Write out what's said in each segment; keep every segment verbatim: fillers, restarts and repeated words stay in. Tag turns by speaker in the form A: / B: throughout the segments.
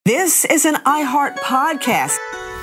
A: This is an iHeart podcast.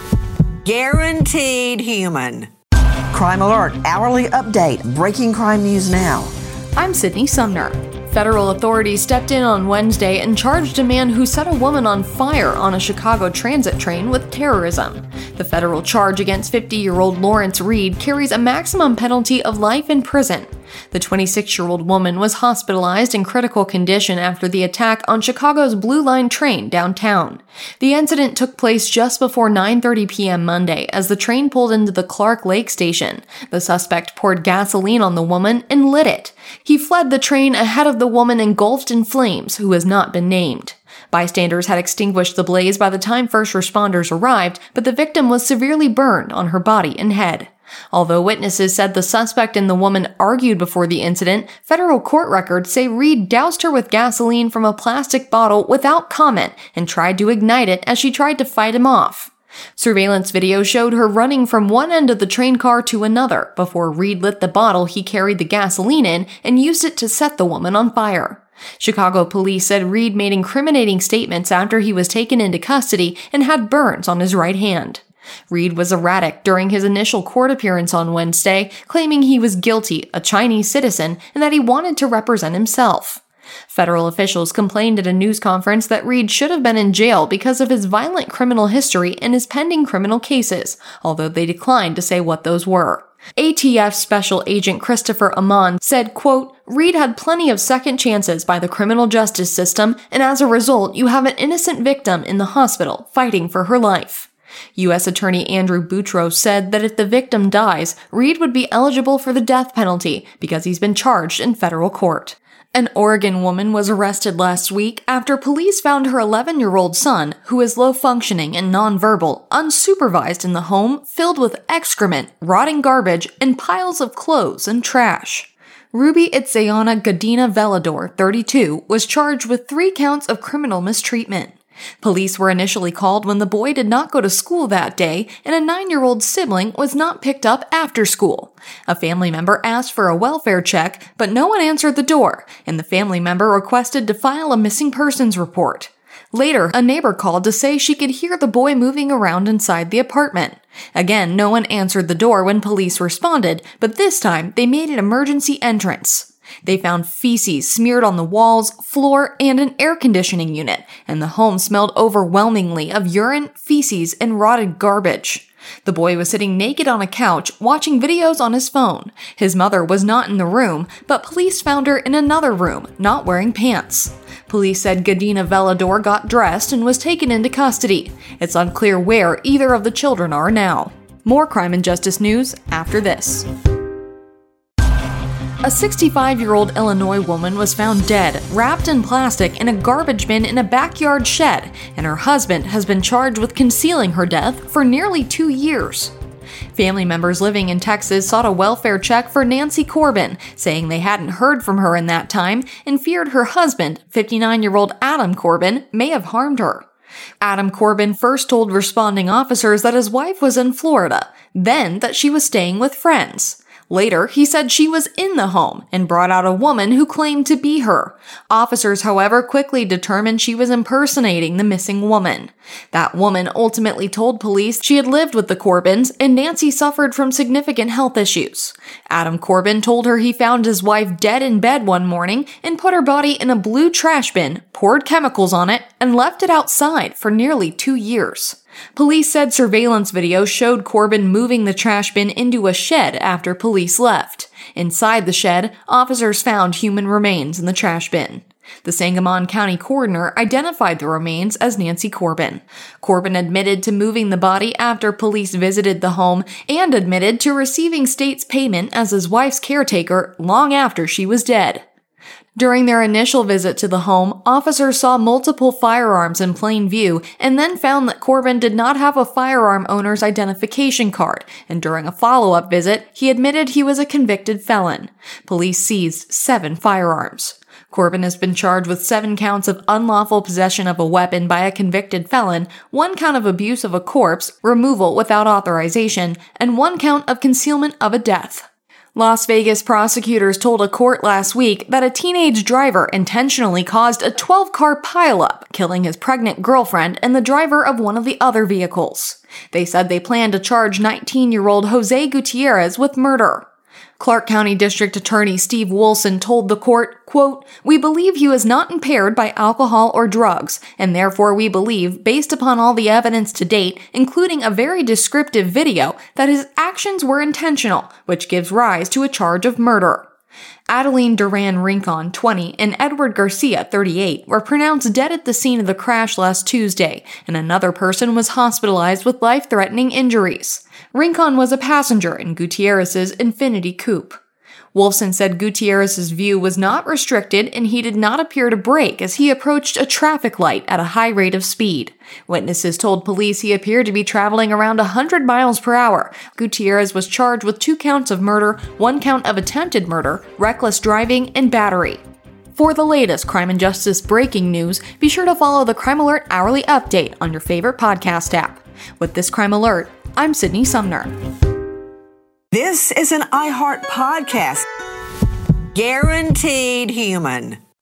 A: Guaranteed human. Crime Alert, hourly update, breaking crime news now.
B: I'm Sydney Sumner. Federal authorities stepped in on Wednesday and charged a man who set a woman on fire on a Chicago transit train with terrorism. The federal charge against fifty-year-old Lawrence Reed carries a maximum penalty of life in prison. The twenty-six-year-old woman was hospitalized in critical condition after the attack on Chicago's Blue Line train downtown. The incident took place just before nine thirty p.m. Monday as the train pulled into the Clark Lake station. The suspect poured gasoline on the woman and lit it. He fled the train ahead of the woman engulfed in flames, who has not been named. Bystanders had extinguished the blaze by the time first responders arrived, but the victim was severely burned on her body and head. Although witnesses said the suspect and the woman argued before the incident, federal court records say Reed doused her with gasoline from a plastic bottle without comment and tried to ignite it as she tried to fight him off. Surveillance video showed her running from one end of the train car to another before Reed lit the bottle he carried the gasoline in and used it to set the woman on fire. Chicago police said Reed made incriminating statements after he was taken into custody and had burns on his right hand. Reed was erratic during his initial court appearance on Wednesday, claiming he was guilty, a Chinese citizen, and that he wanted to represent himself. Federal officials complained at a news conference that Reed should have been in jail because of his violent criminal history and his pending criminal cases, although they declined to say what those were. A T F Special Agent Christopher Amon said, quote, "Reed had plenty of second chances by the criminal justice system, and as a result, you have an innocent victim in the hospital fighting for her life." U S Attorney Andrew Boutros said that if the victim dies, Reed would be eligible for the death penalty because he's been charged in federal court. An Oregon woman was arrested last week after police found her eleven-year-old son, who is low-functioning and nonverbal, unsupervised in the home filled with excrement, rotting garbage, and piles of clothes and trash. Ruby Itzayana Gadina Velador, thirty-two, was charged with three counts of criminal mistreatment. Police were initially called when the boy did not go to school that day and a nine-year-old sibling was not picked up after school. A family member asked for a welfare check, but no one answered the door, and the family member requested to file a missing persons report. Later, a neighbor called to say she could hear the boy moving around inside the apartment. Again, no one answered the door when police responded, but this time they made an emergency entrance. They found feces smeared on the walls, floor, and an air conditioning unit, and the home smelled overwhelmingly of urine, feces, and rotted garbage. The boy was sitting naked on a couch, watching videos on his phone. His mother was not in the room, but police found her in another room, not wearing pants. Police said Gadina Velador got dressed and was taken into custody. It's unclear where either of the children are now. More crime and justice news after this. A sixty-five-year-old Illinois woman was found dead, wrapped in plastic in a garbage bin in a backyard shed, and her husband has been charged with concealing her death for nearly two years. Family members living in Texas sought a welfare check for Nancy Corbin, saying they hadn't heard from her in that time and feared her husband, fifty-nine-year-old Adam Corbin, may have harmed her. Adam Corbin first told responding officers that his wife was in Florida, then that she was staying with friends. Later, he said she was in the home and brought out a woman who claimed to be her. Officers, however, quickly determined she was impersonating the missing woman. That woman ultimately told police she had lived with the Corbins and Nancy suffered from significant health issues. Adam Corbin told her he found his wife dead in bed one morning and put her body in a blue trash bin, poured chemicals on it, and left it outside for nearly two years. Police said surveillance video showed Corbin moving the trash bin into a shed after police left. Inside the shed, officers found human remains in the trash bin. The Sangamon County coroner identified the remains as Nancy Corbin. Corbin admitted to moving the body after police visited the home and admitted to receiving state's payment as his wife's caretaker long after she was dead. During their initial visit to the home, officers saw multiple firearms in plain view and then found that Corbin did not have a firearm owner's identification card, and during a follow-up visit, he admitted he was a convicted felon. Police seized seven firearms. Corbin has been charged with seven counts of unlawful possession of a weapon by a convicted felon, one count of abuse of a corpse, removal without authorization, and one count of concealment of a death. Las Vegas prosecutors told a court last week that a teenage driver intentionally caused a twelve-car pileup, killing his pregnant girlfriend and the driver of one of the other vehicles. They said they plan to charge nineteen-year-old Jose Gutierrez with murder. Clark County District Attorney Steve Wilson told the court, quote, "We believe he was not impaired by alcohol or drugs, and therefore we believe, based upon all the evidence to date, including a very descriptive video, that his actions were intentional, which gives rise to a charge of murder." Adeline Duran Rincon, twenty, and Edward Garcia, thirty-eight, were pronounced dead at the scene of the crash last Tuesday, and another person was hospitalized with life-threatening injuries. Rincon was a passenger in Gutierrez's Infiniti Coupe. Wolfson said Gutierrez's view was not restricted and he did not appear to brake as he approached a traffic light at a high rate of speed. Witnesses told police he appeared to be traveling around one hundred miles per hour. Gutierrez was charged with two counts of murder, one count of attempted murder, reckless driving, and battery. For the latest crime and justice breaking news, be sure to follow the Crime Alert Hourly Update on your favorite podcast app. With this Crime Alert, I'm Sydney Sumner.
A: This is an iHeart podcast. Guaranteed human.